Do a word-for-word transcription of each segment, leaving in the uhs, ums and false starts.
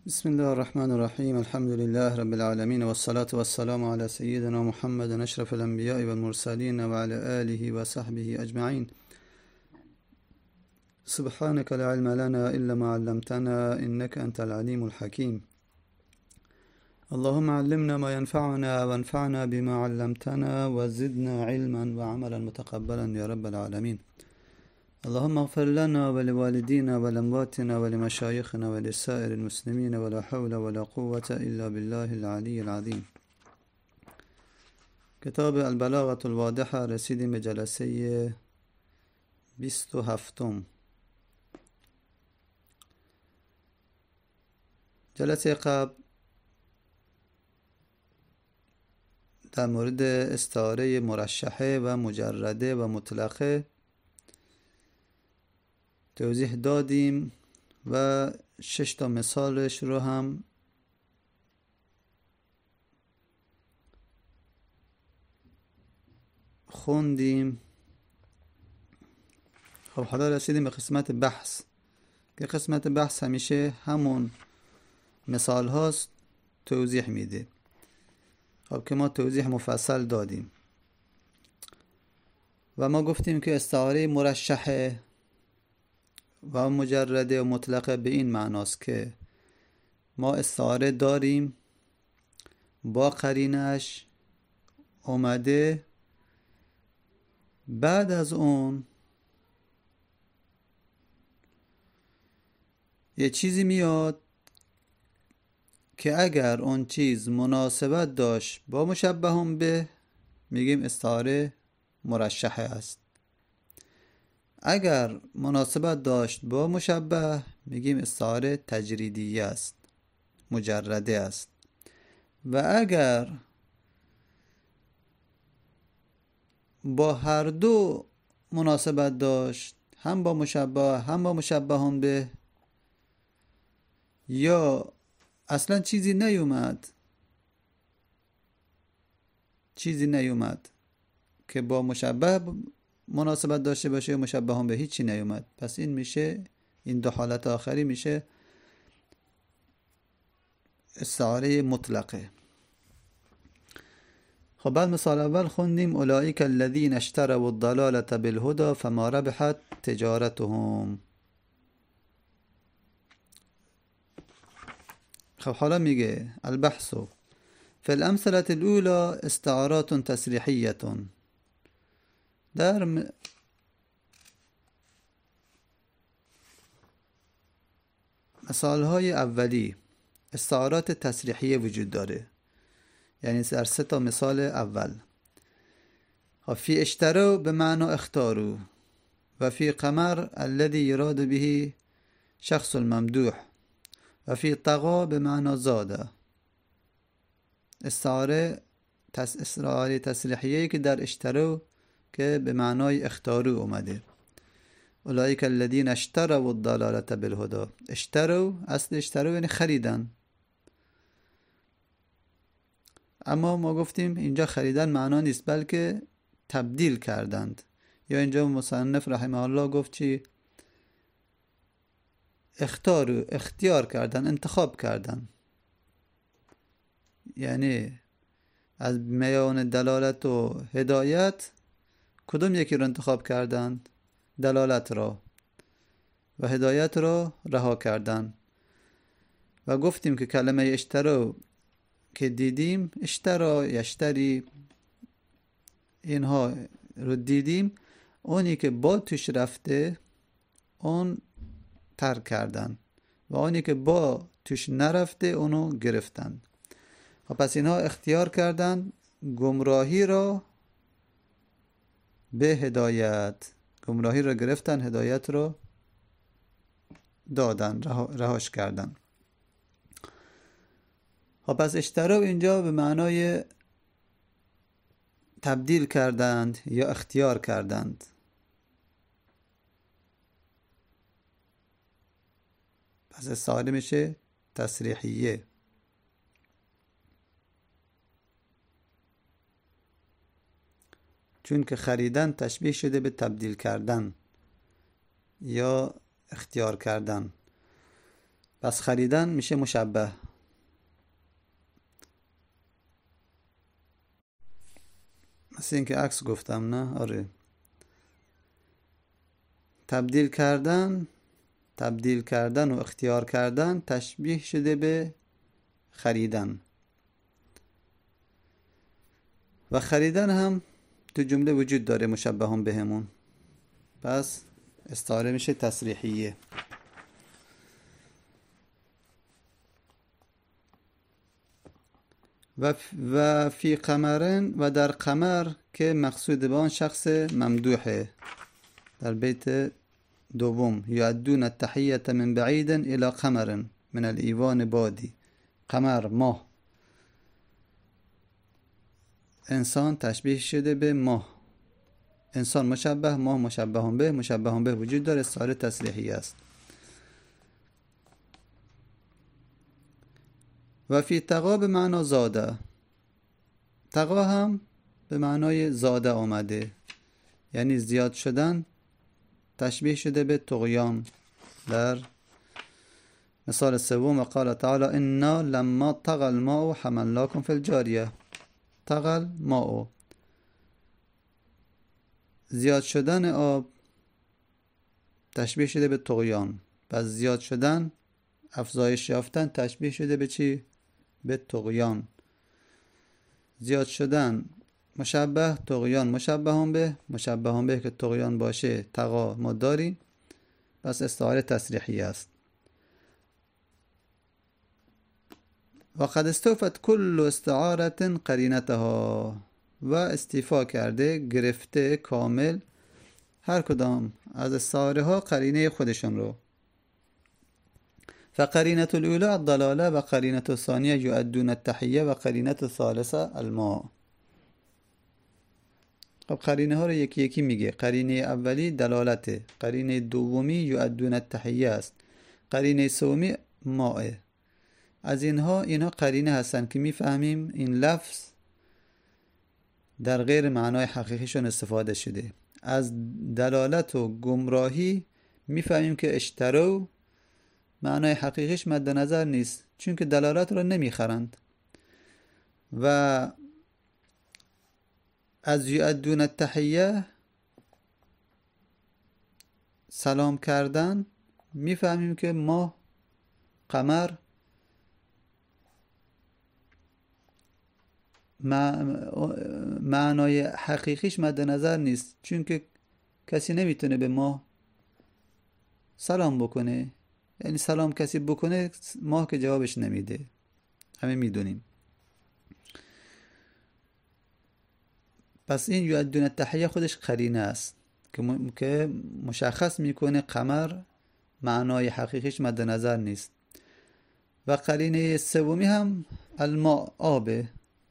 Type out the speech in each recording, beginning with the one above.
بسم الله الرحمن الرحيم. الحمد لله رب العالمين، والصلاة والسلام على سيدنا محمد أشرف الأنبياء والمرسلين وعلى آله وصحبه أجمعين. سبحانك لا علم لنا إلا ما علمتنا إنك أنت العليم الحكيم. اللهم علمنا ما ينفعنا وانفعنا بما علمتنا وزدنا علما وعملا متقبلا يا رب العالمين. اللهم اغفر لنا ولوالدينا ولأمواتنا ولمشايخنا ولسائر المسلمين، ولا حول ولا قوة إلا بالله العلي العظيم. کتاب البلاغة الواضحة رسیدیم به جلسه بیست و هفتم. جلسه قبل در مورد استعاره مرشحه و مجرده و مطلقه توضیح دادیم و شش تا مثالش رو هم خوندیم. خب حالا رسیدیم به قسمت بحث که قسمت بحث همیشه همون مثال هاست توضیح میده. خب که ما توضیح مفصل دادیم و ما گفتیم که استعاره مرشحه و مجرده و مطلقه به این معناست که ما استعاره داریم با قرینش اومده، بعد از اون یه چیزی میاد که اگر اون چیز مناسبت داشت با مشبه به، میگیم استعاره مرشحه است. اگر مناسبت داشت با مشبه، میگیم استعاره تجریدیه است، مجرده است. و اگر با هر دو مناسبت داشت، هم با مشبه هم با مشبه به، یا اصلا چیزی نیومد چیزی نیومد که با مشبه مناسبت داشته باشه و مشبه هم به هیچی نیومد، پس این میشه، این دو حالت آخری میشه استعاره مطلقه. خب بعد مثال اول خوندیم اولئک الذین اشتروا الضلالة بالهدى فما ربحت تجارتهم. خب حالا میگه البحث فی الامثلة الاولى استعارات تصریحیة. در مثالهای اولی استعارات تصریحیه وجود داره، یعنی در سه تا مثال اول. فی اشتروا به معنی اختاروا، و فی قمر الذي يراد به شخص الممدوح، و فی طغى به معنی زاده. استعاره تس استعاره تصریحیه که در اشتروا که به معنای اختارو اومده. اولئک الذین اشتروا الضلالة بالهدى. اشتروا، اصل اشتروا یعنی خریدن، اما ما گفتیم اینجا خریدن معنا نیست، بلکه تبدیل کردند. یا اینجا مصنف رحمه الله گفت چی؟ اختارو، اختیار کردن، انتخاب کردن. یعنی از میان دلالت و هدایت کدوم یکی رو انتخاب کردند؟ دلالت را، و هدایت را رها کردند. و گفتیم که کلمه اشترا که دیدیم، اشترا، یشتری، اینها رو دیدیم، اونی که با توش رفته اون ترک کردن و اونی که با توش نرفته اونو گرفتن. و پس اینها اختیار کردن گمراهی را به هدایت، گمراهی را گرفتن، هدایت را دادن، رهاش کردن. خب پس اشترا اینجا به معنای تبدیل کردند یا اختیار کردند. پس استعاره میشه تصریحیه. چون که خریدن تشبیه شده به تبدیل کردن یا اختیار کردن. پس خریدن میشه مشبه. مثل این که عکس گفتم، نه؟ آره. تبدیل کردن تبدیل کردن و اختیار کردن تشبیه شده به خریدن. و خریدن هم تو جمله وجود داره، مشبه هم بهمون. پس استعاره میشه تصریحیه. و و فی قمرن، و در قمر که مقصود به آن شخص ممدوحه. در بیت دوم، یعدون التحیت من بعید الى قمر من الایوان بادی. قمر، ماه. انسان تشبیه شده به ماه. انسان مشبه، ماه مشبه هم به. مشبه هم به وجود داره، استعاره تصریحی است. و فی تقا به معنا زاده. تقا هم به معنای زاده آمده، یعنی زیاد شدن. تشبیه شده به طغیان. در مثال سوم، قال تعالی انا لما طغى الماء حملناكم في الجاریه. طغى الماء، زیاد شدن آب تشبیه شده به طغیان. پس زیاد شدن، افزایش یافتن تشبیه شده به چی؟ به طغیان. زیاد شدن مشبه، طغیان مشبه هم به. مشبه هم به که طغیان باشه، تقا ما داریم، پس استعاره تصریحی است. و قد استوفت کل استعاره قرینتها. و استیفا کرده، گرفته کامل هر کدام از استعاره ها قرینه خودشون رو. فقرینة الاولى الضلاله، و قرینة الثانیه یؤدون التحیه، و قرینة الثالثه الماء. خب قرینه ها رو یکی یکی میگه. قرینه اولی دلالته، قرینه دومی یؤدون التحیه است، قرینه سومی ماء. از اینها اینها قرینه هستن که میفهمیم این لفظ در غیر معنای حقیقیشون استفاده شده. از دلالت و گمراهی میفهمیم که اشترو معنای حقیقیش مد نظر نیست، چون که دلالت رو نمیخرند. و از یؤدون التحیه، سلام کردن، میفهمیم که ماه، قمر معنای حقیقیش مد نظر نیست، چون که کسی نمیتونه به ماه سلام بکنه. یعنی سلام کسی بکنه، ماه که جوابش نمیده، همه میدونیم. پس این یؤدون التحیه خودش قرینه است که مشخص میکنه قمر معنای حقیقیش مد نظر نیست. و قرینه سومی هم الماء، آبه.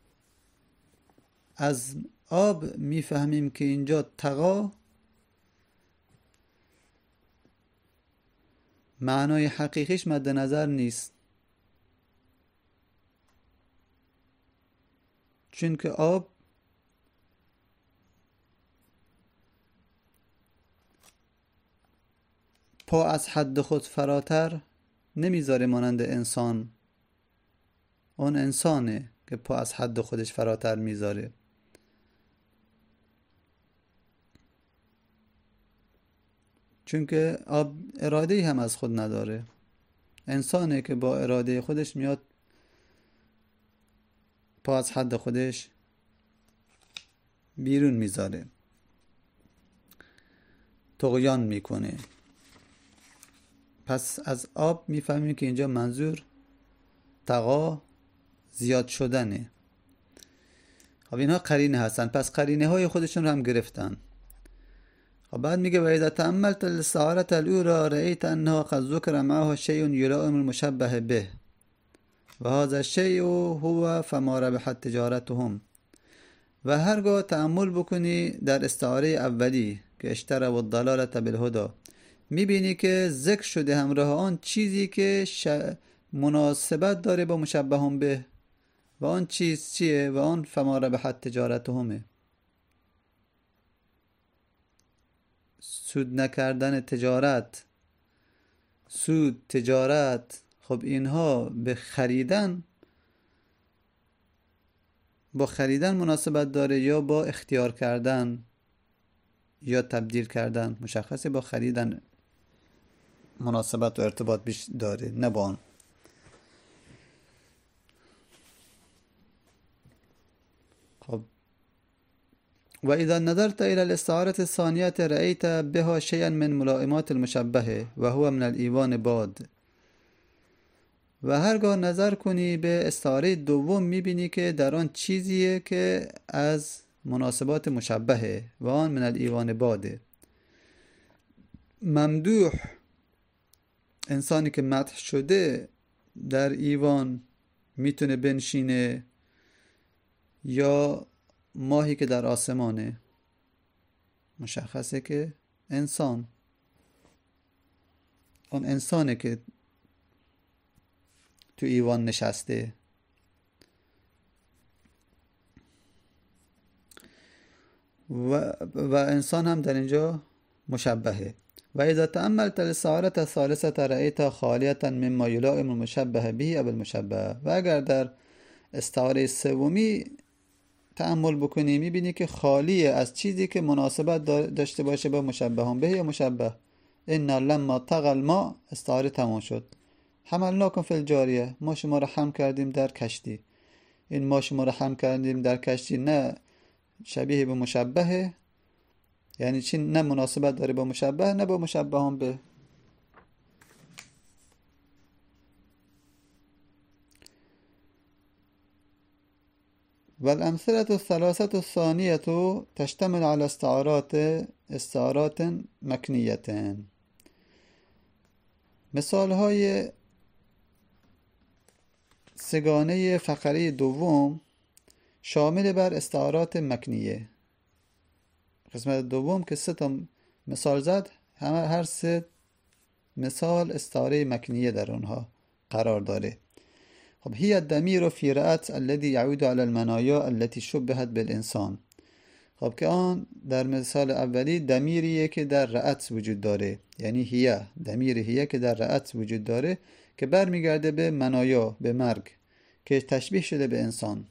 از آب میفهمیم که اینجا تقا معنای حقیقیش مد نظر نیست، چون که آب پا از حد خود فراتر نمیذاره مانند انسان. اون انسانه که پا از حد خودش فراتر میذاره. چون که آب اراده هم از خود نداره. انسانه که با اراده خودش میاد پا از حد خودش بیرون میذاره، طغیان میکنه. پس از آب میفهمیم که اینجا منظور تقا، زیاد شدنه. خب اینها قرینه هستن، پس قرینه های خودشون رو هم گرفتن. خب بعد میگه و اذا تأملت الاستعاره الاولى رأيت انها قد ذكر معها شيء يلائم المشبه به و هذا الشيء هو فما ربحت تجارتهم. و هرگاه تأمل بکنی در استعاره اولی که اشترى الضلاله بالهدى، میبینی که ذکر شده همراه آن چیزی که ش... مناسبت داره با مشبه به. و آن چیز چیه؟ و آن فما ربحت تجارتهمه، سود نکردن تجارت. سود، تجارت، خب خب اینها به خریدن با خریدن مناسبت داره یا با اختیار کردن یا تبدیل کردن؟ مشخصه با خریدن مناسبت و ارتباط بیش داره، نه با آن. خب و اذا نظرت الى الاستعارة الثانية رأيت بها شيئا من ملائمات المشبه و هو من الایوان باد. و هرگاه نظر کنی به استعاره دوم میبینی که در آن چیزیه که از مناسبات مشبهه و آن من الایوان باده. ممدوح، انسانی که مدح شده، در ایوان میتونه بنشینه یا ماهی که در آسمانه؟ مشخصه که انسان، اون انسانه که تو ایوان نشسته. و, و انسان هم در اینجا مشبهه. و اذا تأملت الاستعارة الثالثة رأيت خالیة مما یلائم المشبه به او المشبه. و اگر در استعاره سومی تأمل بکنی میبینی که خالیه از چیزی که مناسبت داشته باشه با مشبه به یا مشبه. ان لما طغى الماء، استعاره تمام شد. حملناکم فی الجاریه، ما شما را حمل کردیم در کشتی. این ما شما را حمل کردیم در کشتی نه شبیه به مشبه، یعنی چی؟ نه مناسبت داره با مشبه نه با مشبه هم به. والامثلة الثلاثة الثانية تشتمل على استعارات استعارات مکنیة. مثال های سگانه فقره دوم شامل بر استعارات مکنیه. قسمت دوم که سه تا مثال زد، همه هر سه مثال استعاره مکنیه در اونها قرار داره. خب هي الضمير في رأت الذي يعود على المنايا التي شبهت بالانسان. خب که آن در مثال اولی ضمیریه که در رأت وجود داره، یعنی هیه، ضمیر هیه که در رأت وجود داره که برمیگرده به منایا، به مرگ که تشبیه شده به انسان.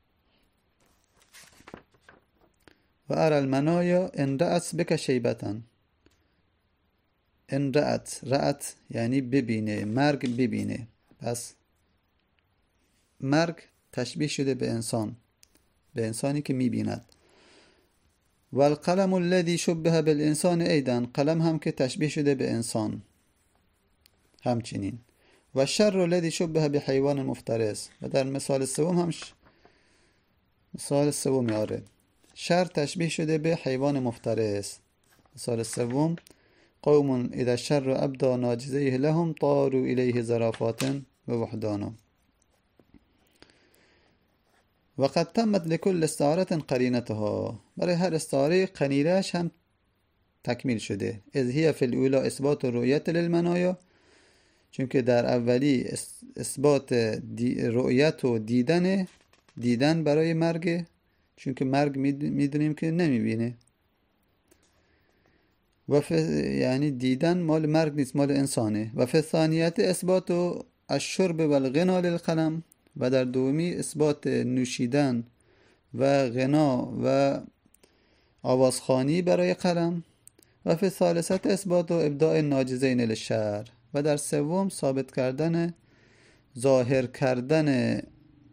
و ارى المنایا ان رأت بک شیبتن. ان رأت، رأت یعنی ببینه، مرگ ببینه. پس مرگ تشبیه شده به انسان، به انسانی که میبیند. و القلم الذي شبه بالانسان ایضا، قلم هم که تشبیه شده به انسان همچنین. و شر الذي شبه بحیوان مفترس. و در مثال سوم هم ش... مثال سوم یاره شر تشبیه شده به حیوان مفترس. مثال سوم قوم اذا الشر ابدى ناجزيه لهم طاروا الیه زرافات و وحدانا. و قد تمت لكل استعاره قرینتها. برای هر استعاره قرینش هم تکمیل شده. اذ هي في الاولى اثبات رؤیت للمنایا، چون که در اولی اثبات رؤیت و دیدن دیدن برای مرگ، چون که مرگ میدونیم که نمیبینه. و یعنی دیدن مال مرگ نیست، مال انسانه. و فی الثانیت اثبات الشرب والغنا للقلم. و در دومی اثبات نوشیدن و غنا و آوازخوانی برای قلم. و فی الثالثه اثبات ابداع ناجزین للشعر. و در سوم ثابت کردن ظاهر کردن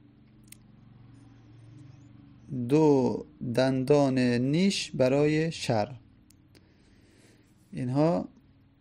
دو دندان نیش برای شر. اینها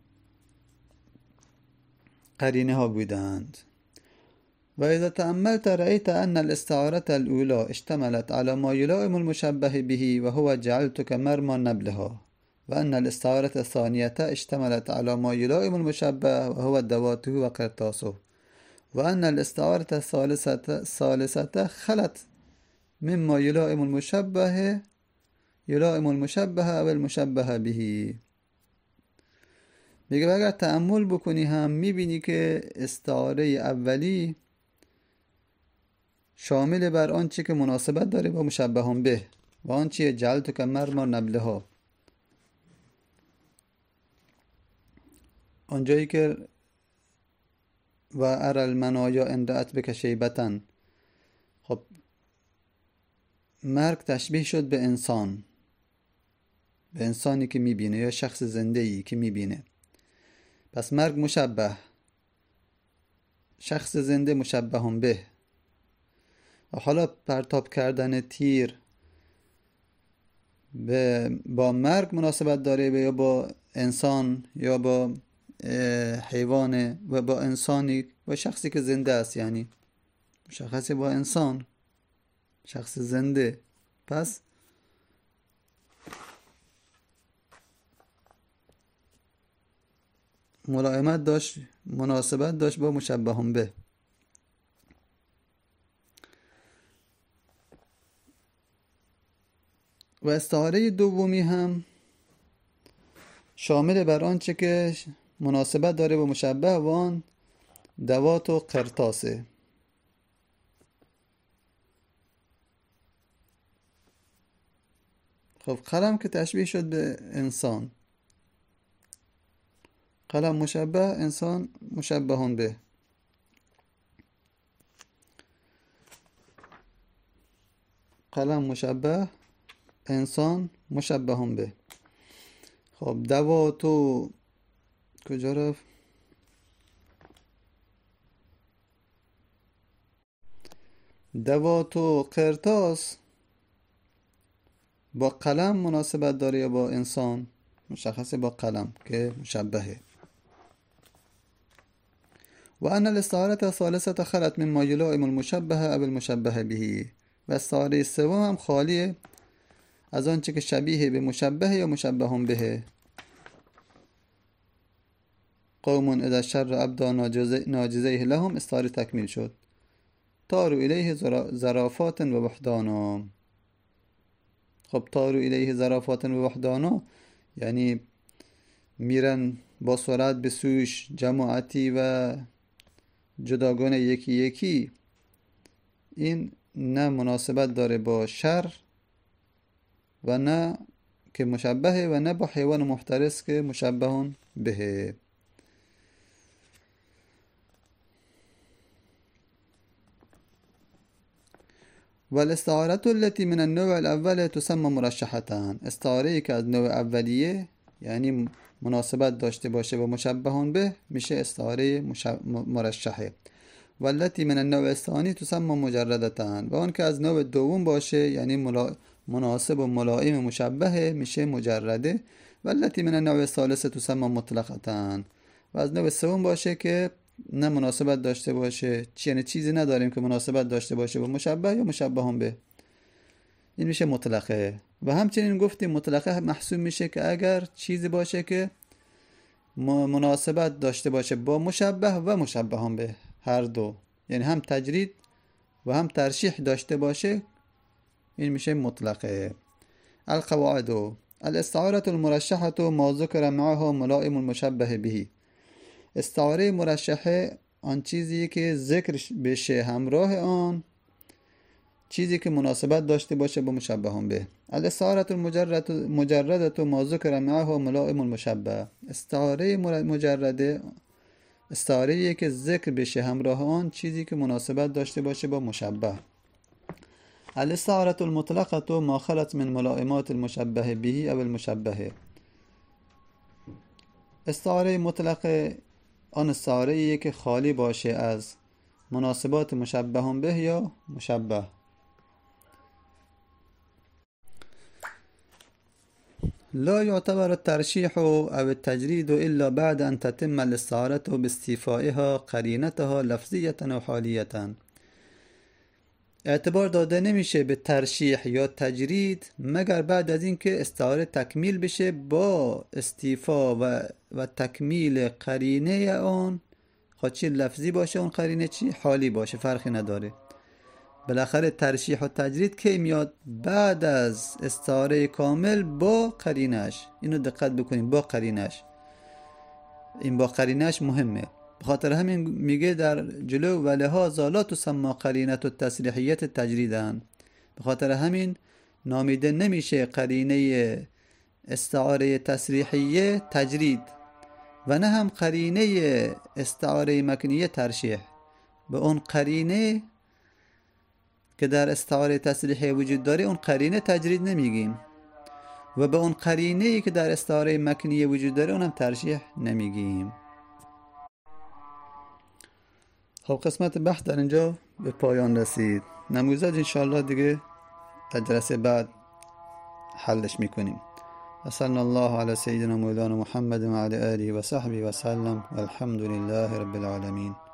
قرینه ها بودند. و اذا تأملت رأيت ان الاستعارة الاولى اشتملت على ما يلائم المشبه به وهو جعلتك مرمى نبلها. و ان الاستعارة الثانية اشتملت على ما يلائم المشبه وهو دواته وقرطاسه. و ان الاستعارة الثالثة الثالثة خلت مما يلائم المشبه يلائم المشبه او المشبه به. میگه اگر تأمل بکنی هم میبینی که استعاره اولی شامل بر آنچه که مناسبت داره با مشبه به و آنچه جعلتک مرمى نبلها. آنجایی که و ارى المنایا ان رأت بک شیبة. خب مرگ تشبیه شد به انسان، به انسانی که میبینه یا شخص زنده‌ای که میبینه. پس مرگ مشبه، شخص زنده مشبه هم به. و حالا پرتاب کردن تیر به با مرگ مناسبت داره یا با انسان یا با حیوان و با انسانی و شخصی که زنده است، یعنی مشخصه با انسان، شخص زنده. پس ملائمت داشت، مناسبت داشت با مشبه به. و استعاره دومی هم شامل بر آنچه که مناسبت داره با مشبه و آن دوات و قرطاسه. خب قلم که تشبیه شد به انسان، قلم مشبه، انسان مشبه به. قلم مشبه، انسان مشبه به. خب دواتو کجا رفت؟ دواتو قرطاس با قلم مناسبت داره یا با انسان؟ مشخصه با قلم که مشبهه. و ان الاستعاره ثالثه خلت من ما یلائم المشبه او المشبه به. و استعاره سوم هم خالیه از آنچه که شبیه به مشبه یا مشبه به. قوم اذا شر ابدا ناجزیه لهم، استعاره تکمیل شد. تارو الیه ظرافات و وحدانا. خب تارو الیه ظرافات و وحدانا یعنی میرن با سرعت به سوش، جماعتی و جداگانه یکی یکی. این نه مناسبت داره با شر و نه که مشبهه و نه با حیوان محترس که مشبه به. والاستعارة التي من النوع الأول تسمى مرشحتان. استعاره که از نوع اولیه یعنی مناسبت داشته باشه با مشبه به میشه استعاره مرشحه. والتي من النوع الثاني تسمى مجردتان. و اون که از نوع دوم باشه یعنی ملا... مناسب و ملائم مشبه میشه مجرده. والتي من النوع الثالث تسمى مطلقتان. و از نوع سوم باشه که نه مناسبت داشته باشه، یعنی چیزی نداریم که مناسبت داشته باشه با مشبه یا مشبه به، این میشه مطلقه. و همچنین گفتیم مطلقه محسوب میشه که اگر چیزی باشه که مناسبت داشته باشه با مشبه و مشبه به هر دو، یعنی هم تجرید و هم ترشیح داشته باشه، این میشه مطلقه. القواعد: الاستعاره المرشحه ما ذکر معها ملائم المشبه به. استعاره مرشحه آن چیزی که ذکر بشه همراه آن چیزی که مناسبت داشته باشه با مشبه به. الاستعاره المجرده مجرده ما ذکر معها ملائم المشبه. استعاره مجرده استعاره که ذکر بشه همراه آن چیزی که مناسبت داشته باشه با مشبه. الاستعاره المطلقه ما خلت من ملائمات المشبه به او المشبه. استعاره مطلقه آن استعاره که خالی باشه از مناسبات مشبه به یا مشبه. لا يعتبر الترشيح أو التجريد إلا بعد أن تتم الاستعارة باستيفائها قرينتها لفظية أو حالية. اعتبار داده نمیشه به ترشیح یا تجرید مگر بعد از اینکه استعاره تکمیل بشه با استیفا و و تکمیل قرینه آن، خواهد چی لفظی باشه اون قرینه چی حالی باشه، فرقی نداره. بالاخره ترشیح و تجرید کی میاد؟ بعد از استعاره کامل با قرینش. اینو دقت بکنیم، با قرینش. این با قرینش مهمه. بخاطر همین میگه در جلو ولهذا لا تسمى قرینه التسریحیت تجریدن. بخاطر همین نامیده نمیشه قرینه استعاره تسریحیه تجرید، و نه هم قرینه استعاره مکنیه ترشیح. به اون قرینه که در استعاره تصریحی وجود داره اون قرینه تجرید نمیگیم و به اون قرینه که در استعاره مکنیه وجود داره اونم ترشیح نمیگیم. خب قسمت بحث در اینجا به پایان رسید. نموذج انشاءالله دیگه در جلسه بعد حلش میکنیم. صلی الله علی سیدنا مولانا محمد و علی آله و صحبه و سلم والحمد لله رب العالمین.